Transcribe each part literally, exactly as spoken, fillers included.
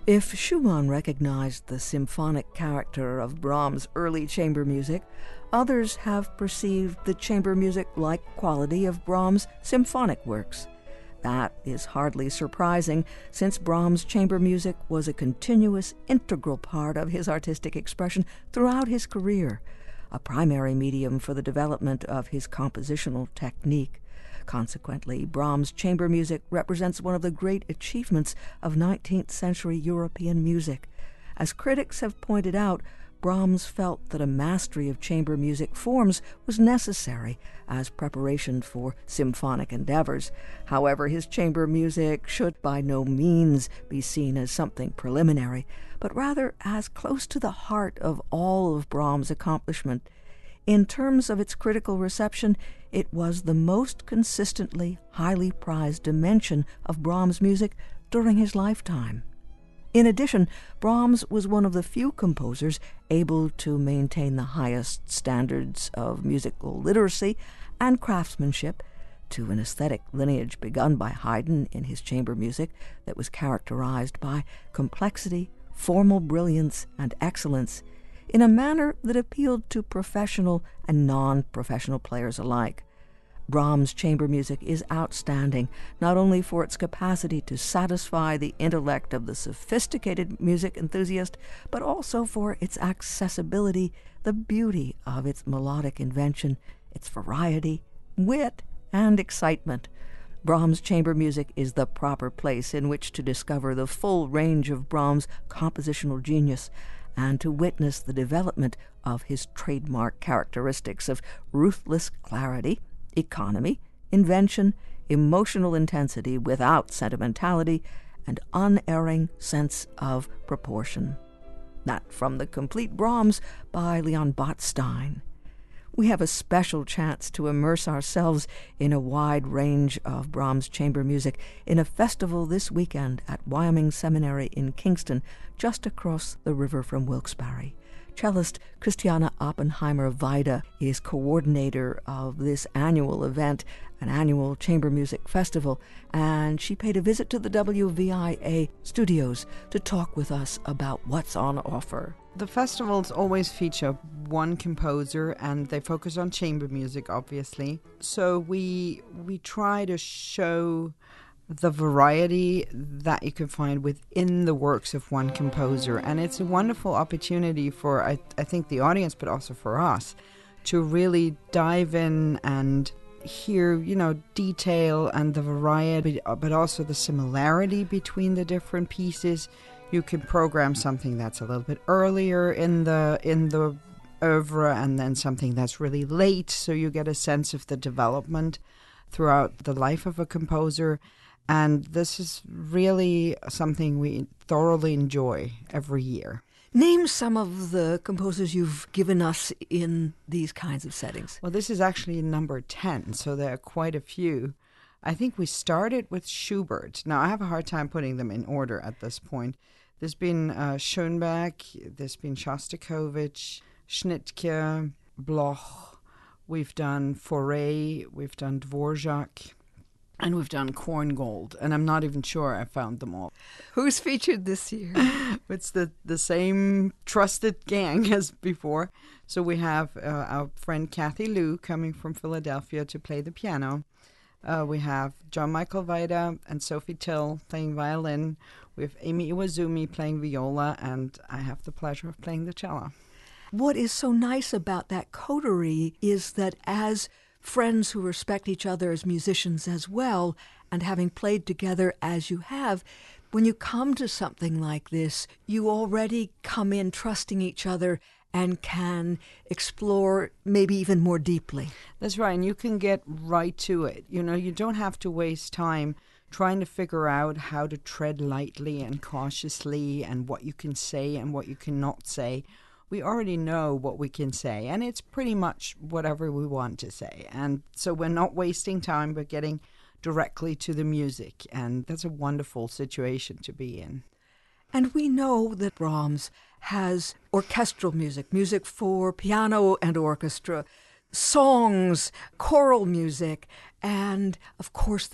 If Schumann recognized the symphonic character of Brahms' early chamber music, others have perceived the chamber music-like quality of Brahms' symphonic works. That is hardly surprising, since Brahms' chamber music was a continuous, integral part of his artistic expression throughout his career, a primary medium for the development of his compositional technique. Consequently, Brahms' chamber music represents one of the great achievements of nineteenth century European music. As critics have pointed out, Brahms felt that a mastery of chamber music forms was necessary as preparation for symphonic endeavors. However, his chamber music should by no means be seen as something preliminary, but rather as close to the heart of all of Brahms' accomplishment. In terms of its critical reception, it was the most consistently highly prized dimension of Brahms' music during his lifetime. In addition, Brahms was one of the few composers able to maintain the highest standards of musical literacy and craftsmanship to an aesthetic lineage begun by Haydn in his chamber music that was characterized by complexity, formal brilliance, and excellence, in a manner that appealed to professional and non-professional players alike. Brahms' chamber music is outstanding, not only for its capacity to satisfy the intellect of the sophisticated music enthusiast, but also for its accessibility, the beauty of its melodic invention, its variety, wit, and excitement. Brahms' chamber music is the proper place in which to discover the full range of Brahms' compositional genius, and to witness the development of his trademark characteristics of ruthless clarity, economy, invention, emotional intensity without sentimentality, and unerring sense of proportion. That from the Complete Brahms by Leon Botstein. We have a special chance to immerse ourselves in a wide range of Brahms' chamber music in a festival this weekend at Wyoming Seminary in Kingston, just across the river from Wilkes-Barre. Cellist Christiana Oppenheimer-Weide is coordinator of this annual event, an annual chamber music festival, and she paid a visit to the W V I A studios to talk with us about what's on offer. The festivals always feature one composer, and they focus on chamber music, obviously. So we we try to show the variety that you can find within the works of one composer. And it's a wonderful opportunity for, I, I think, the audience, but also for us, to really dive in and hear, you know, detail and the variety, but also the similarity between the different pieces. You can program something that's a little bit earlier in the in the oeuvre, and then something that's really late, so you get a sense of the development throughout the life of a composer. And this is really something we thoroughly enjoy every year. Name some of the composers you've given us in these kinds of settings. Well, this is actually number ten, so there are quite a few. I think we started with Schubert. Now, I have a hard time putting them in order at this point. There's been uh, Schoenberg, there's been Shostakovich, Schnittke, Bloch. We've done Fauré, we've done Dvorak. And we've done Korngold, and I'm not even sure I found them all. Who's featured this year? It's the, the same trusted gang as before. So we have uh, our friend Kathy Liu coming from Philadelphia to play the piano. Uh, we have John Michael Weide and Sophie Till playing violin. We have Amy Iwazumi playing viola, and I have the pleasure of playing the cello. What is so nice about that coterie is that as friends who respect each other as musicians as well, and having played together as you have, when you come to something like this, you already come in trusting each other and can explore maybe even more deeply. That's right, and you can get right to it. You know, you don't have to waste time trying to figure out how to tread lightly and cautiously and what you can say and what you cannot say. We already know what we can say, and it's pretty much whatever we want to say. And so we're not wasting time, but getting directly to the music, and that's a wonderful situation to be in. And we know that Brahms has orchestral music, music for piano and orchestra, songs, choral music, and of course this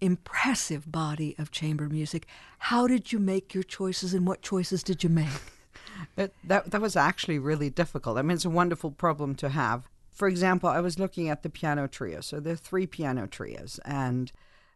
impressive body of chamber music. How did you make your choices, and what choices did you make? It, that that was actually really difficult. I mean, it's a wonderful problem to have. For example, I was looking at the piano trio. So there are three piano trios, and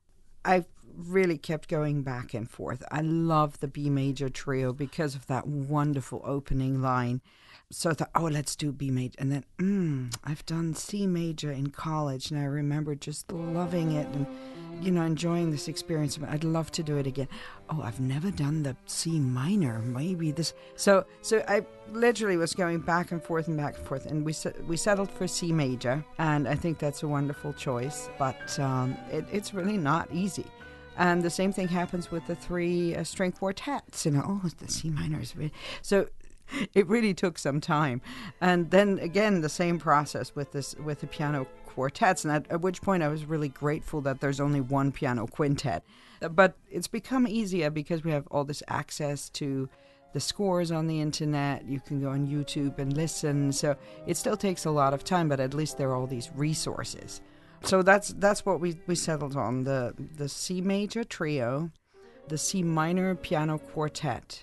I really kept going back and forth. I love the B major trio because of that wonderful opening line. So I thought, oh, let's do B major. And then, mm, I've done C major in college, and I remember just loving it and, you know, enjoying this experience. I'd love to do it again. Oh, I've never done the C minor. Maybe this. So so I literally was going back and forth and back and forth. And we we settled for C major. And I think that's a wonderful choice. But um, it, it's really not easy. And the same thing happens with the three uh, string quartets. You know, oh, the C minor is really... So it really took some time. And then again, the same process with this with the piano quartets, and at, at which point I was really grateful that there's only one piano quintet. But it's become easier because we have all this access to the scores on the internet. You can go on YouTube and listen. So it still takes a lot of time, but at least there are all these resources. So that's that's what we, we settled on, the the C major trio, the C minor piano quartet,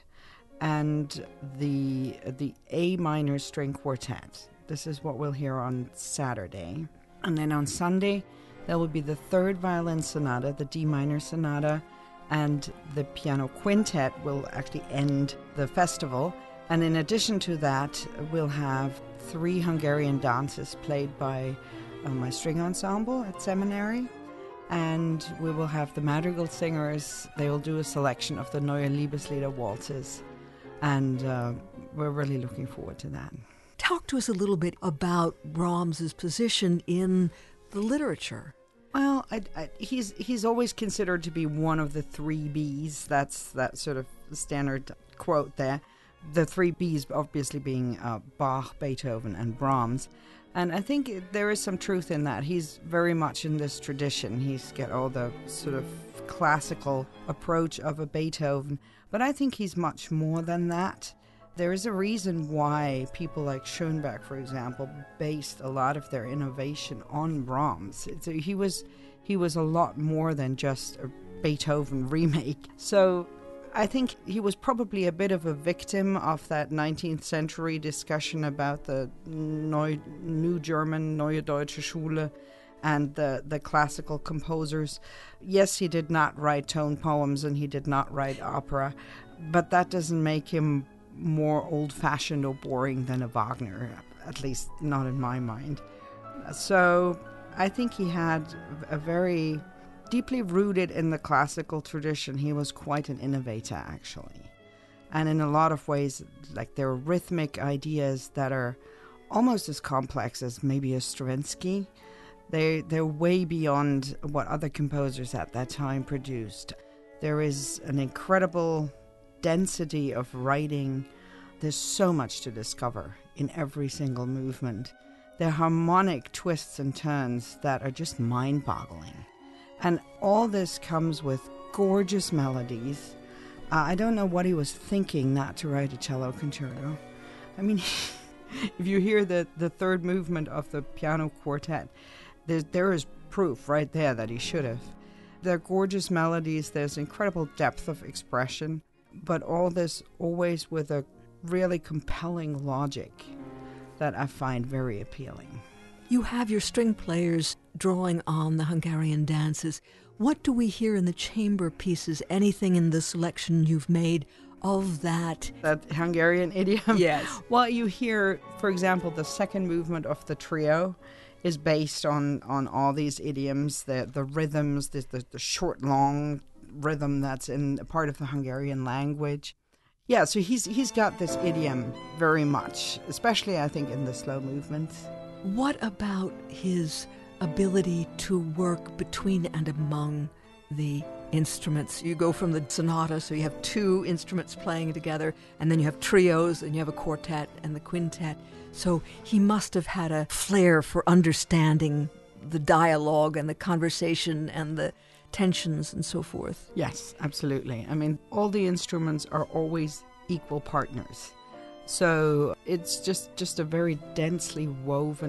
and the the A minor string quartet. This is what we'll hear on Saturday. And then on Sunday, there will be the third violin sonata, the D minor sonata, and the piano quintet will actually end the festival. And in addition to that, we'll have three Hungarian dances played by uh, my string ensemble at seminary. And we will have the madrigal singers. They will do a selection of the Neue Liebeslieder waltzes. And uh, we're really looking forward to that. Talk to us a little bit about Brahms's position in the literature. Well, I, I, he's he's always considered to be one of the three B's. That's that sort of standard quote there. The three B's obviously being uh, Bach, Beethoven, and Brahms. And I think there is some truth in that. He's very much in this tradition. He's got all the sort of classical approach of a Beethoven. But I think he's much more than that. There is a reason why people like Schoenberg, for example, based a lot of their innovation on Brahms. It's a, he was he was a lot more than just a Beethoven remake. So I think he was probably a bit of a victim of that nineteenth century discussion about the Neu, New German, Neue Deutsche Schule, and the, the classical composers. Yes, he did not write tone poems and he did not write opera, but that doesn't make him more old-fashioned or boring than a Wagner, at least not in my mind. So I think he had a very deeply rooted in the classical tradition. He was quite an innovator, actually. And in a lot of ways, like there are rhythmic ideas that are almost as complex as maybe a Stravinsky. They, they're way beyond what other composers at that time produced. There is an incredible density of writing. There's so much to discover in every single movement. There are harmonic twists and turns that are just mind-boggling. And all this comes with gorgeous melodies. Uh, I don't know what he was thinking not to write a cello concerto. I mean, if you hear the, the third movement of the piano quartet, there, there is proof right there that he should have. There are gorgeous melodies. There's incredible depth of expression. But all this always with a really compelling logic that I find very appealing. You have your string players drawing on the Hungarian dances. What do we hear in the chamber pieces? Anything in the selection you've made of that? That Hungarian idiom? Yes. Well, you hear, for example, the second movement of the trio is based on, on all these idioms, the, the rhythms, the, the, the short, long rhythm that's in part of the Hungarian language. Yeah, so he's he's got this idiom very much, especially I think in the slow movements. What about his ability to work between and among the instruments? You go from the sonata, so you have two instruments playing together, and then you have trios, and you have a quartet and the quintet. So he must have had a flair for understanding the dialogue and the conversation and the tensions and so forth. Yes, absolutely. I mean, all the instruments are always equal partners. So it's just, just a very densely woven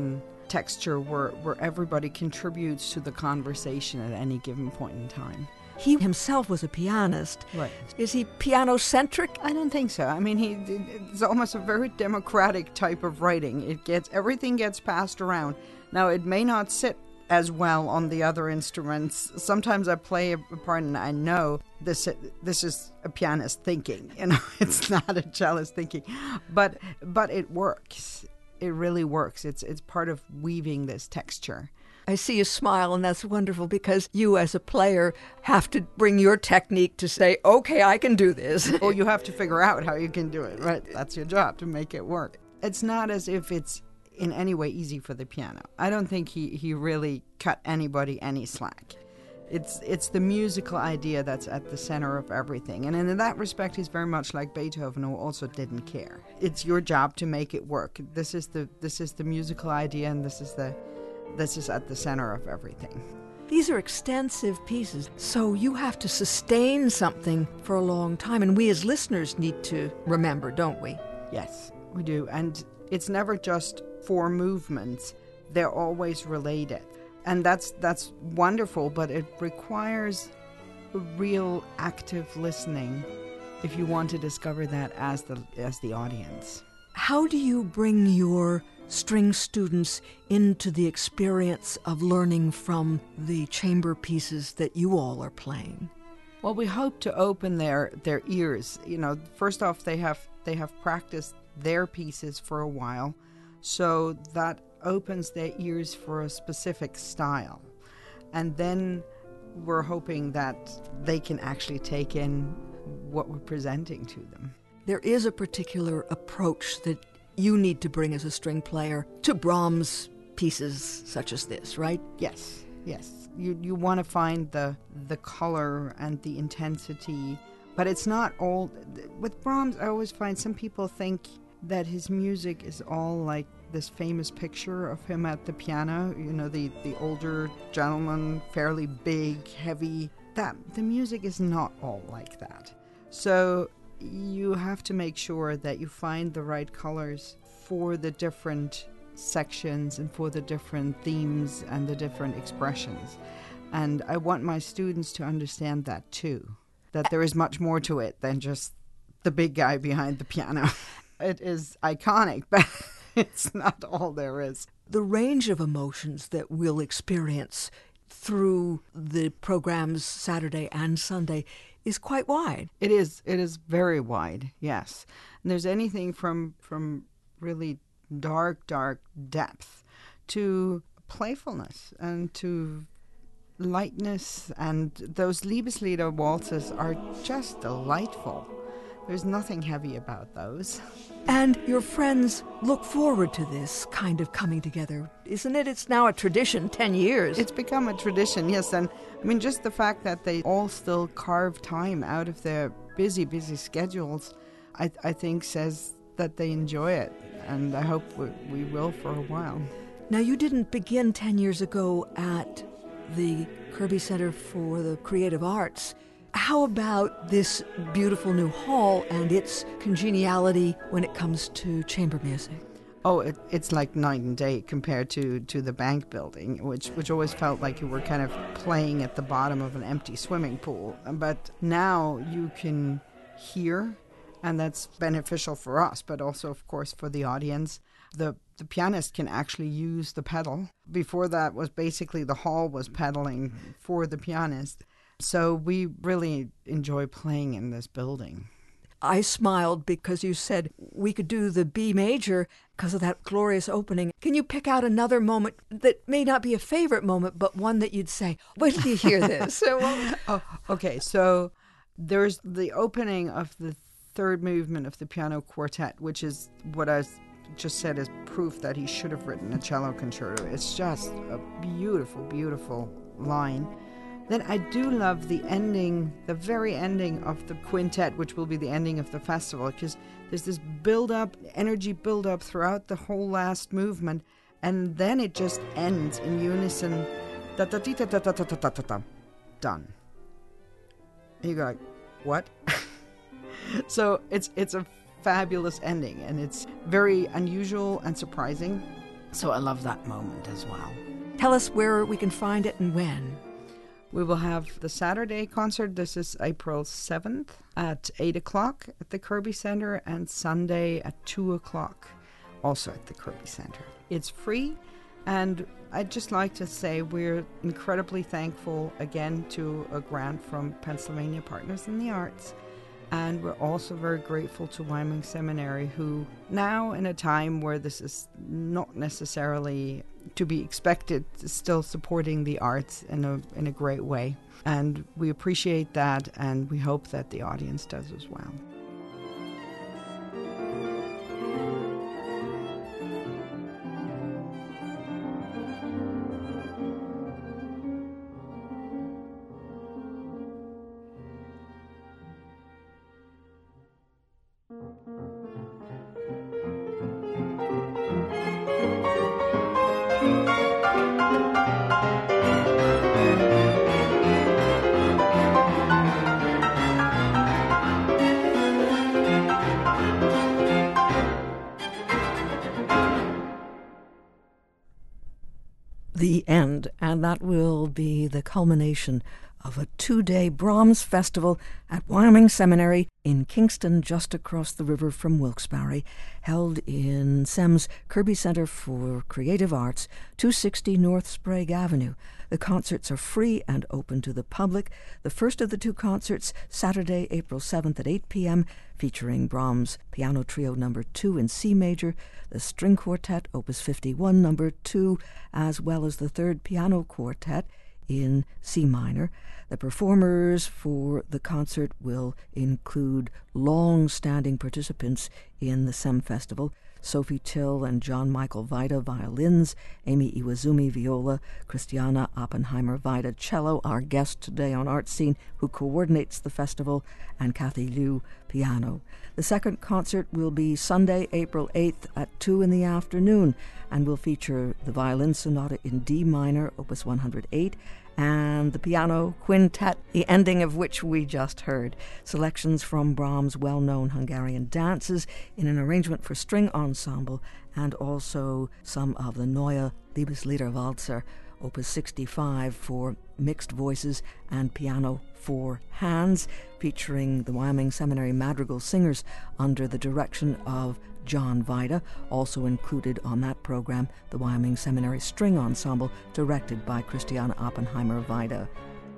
texture where, where everybody contributes to the conversation at any given point in time. He himself was a pianist. Right. Is he piano-centric? I don't think so. I mean, he it's almost a very democratic type of writing. It gets everything gets passed around. Now, it may not sit as well on the other instruments. Sometimes I play a part and I know this this is a pianist thinking. You know, it's not a cellist thinking, but but it works. It really works. It's it's part of weaving this texture. I see you smile, and that's wonderful, because you as a player have to bring your technique to say, okay, I can do this. Or you have to figure out how you can do it, right? That's your job, to make it work. It's not as if it's in any way easy for the piano. I don't think he, he really cut anybody any slack. It's it's the musical idea that's at the center of everything. And in that respect, he's very much like Beethoven, who also didn't care. It's your job to make it work. This is the this is the musical idea, and this is the This is at the center of everything. These are extensive pieces, so you have to sustain something for a long time, and we as listeners need to remember, don't we? Yes, we do. And it's never just four movements. They're always related. And that's that's wonderful, but it requires real active listening if you want to discover that as the as the audience. How do you bring your string students into the experience of learning from the chamber pieces that you all are playing? Well, we hope to open their, their ears. You know, first off, they have they have practiced their pieces for a while, so that opens their ears for a specific style. And then we're hoping that they can actually take in what we're presenting to them. There is a particular approach that you need to bring as a string player to Brahms pieces such as this, right? Yes, yes. You you want to find the the color and the intensity, but it's not all. With Brahms, I always find some people think that his music is all like this famous picture of him at the piano, you know, the, the older gentleman, fairly big, heavy. That the music is not all like that. So you have to make sure that you find the right colors for the different sections and for the different themes and the different expressions. And I want my students to understand that too, that there is much more to it than just the big guy behind the piano. It is iconic, but it's not all there is. The range of emotions that we'll experience through the programs Saturday and Sunday is quite wide. It is. It is very wide, yes. And there's anything from from really dark, dark depth to playfulness and to lightness. And those Liebeslieder waltzes are just delightful. There's nothing heavy about those. And your friends look forward to this kind of coming together, isn't it? It's now a tradition, ten years. It's become a tradition, yes. And I mean, just the fact that they all still carve time out of their busy, busy schedules, I, I think says that they enjoy it. And I hope we, we will for a while. Now, you didn't begin ten years ago at the Kirby Center for the Creative Arts. How about this beautiful new hall and its congeniality when it comes to chamber music? Oh, it, it's like night and day compared to, to the bank building, which, which always felt like you were kind of playing at the bottom of an empty swimming pool. But now you can hear, and that's beneficial for us, but also, of course, for the audience. The, the pianist can actually use the pedal. Before that was basically the hall was pedaling for the pianist. So we really enjoy playing in this building. I smiled because you said we could do the B major because of that glorious opening. Can you pick out another moment that may not be a favorite moment, but one that you'd say, wait till you hear this? oh, okay, so there's the opening of the third movement of the piano quartet, which is what I just said is proof that he should have written a cello concerto. It's just a beautiful, beautiful line. Then I do love the ending, the very ending of the quintet, which will be the ending of the festival, because there's this build-up, energy build-up throughout the whole last movement, and then it just ends in unison, da-da-dee-da-da-da-da-da-da-da, done. And you go like, what? So it's it's a fabulous ending, and it's very unusual and surprising, So I love that moment as well. Tell us where we can find it and when. We will have the Saturday concert. This is April seventh at eight o'clock at the Kirby Center, and Sunday at two o'clock also at the Kirby Center. It's free, and I'd just like to say we're incredibly thankful again to a grant from Pennsylvania Partners in the Arts. And we're also very grateful to Wyoming Seminary, who now, in a time where this is not necessarily to be expected, is still supporting the arts in a in a great way. And we appreciate that, and we hope that the audience does as well. The end, and that will be the culmination of a two-day Brahms Festival at Wyoming Seminary in Kingston, just across the river from Wilkes-Barre, held in SEM's Kirby Center for Creative Arts, two sixty North Sprague Avenue. The concerts are free and open to the public. The first of the two concerts, Saturday, April seventh at eight p.m., featuring Brahms Piano Trio Number two in C Major, the String Quartet Opus fifty-one Number two, as well as the Third Piano Quartet in C minor. The performers for the concert will include long-standing participants in the SEM Festival: Sophie Till and John Michael Vida, violins; Amy Iwazumi, viola; Christiana Oppenheimer Vida, cello, our guest today on Art Scene, who coordinates the festival; and Kathy Liu, piano. The second concert will be Sunday, April eighth at two in the afternoon, and will feature the Violin Sonata in D minor, Opus one hundred eight, and the Piano Quintet, the ending of which we just heard. Selections from Brahms' well-known Hungarian dances in an arrangement for string ensemble, and also some of the Neue Liebeslieder Walzer, Opus sixty-five, for mixed voices and piano for hands, featuring the Wyoming Seminary Madrigal Singers under the direction of John Vida. Also included on that program, the Wyoming Seminary String Ensemble, directed by Christiana Oppenheimer Vida.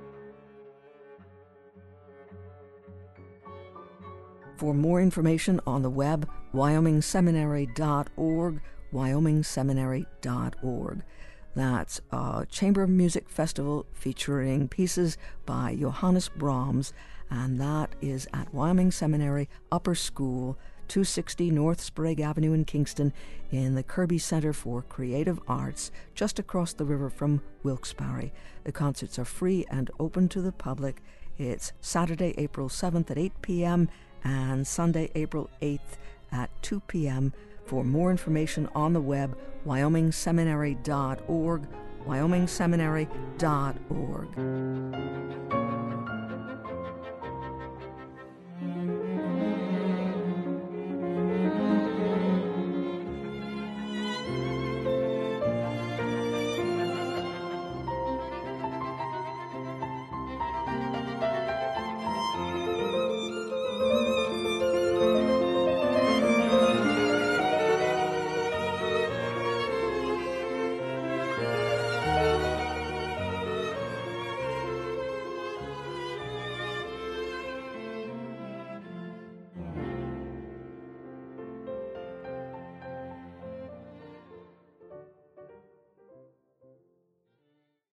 For more information on the web, wyoming seminary dot org, wyoming seminary dot org. That's a chamber music festival featuring pieces by Johannes Brahms, and that is at Wyoming Seminary Upper School, two sixty North Sprague Avenue in Kingston, in the Kirby Center for Creative Arts, just across the river from Wilkes-Barre. The concerts are free and open to the public. It's Saturday, April seventh at eight p.m. and Sunday, April eighth at two p.m. For more information on the web, wyoming seminary dot org, wyoming seminary dot org.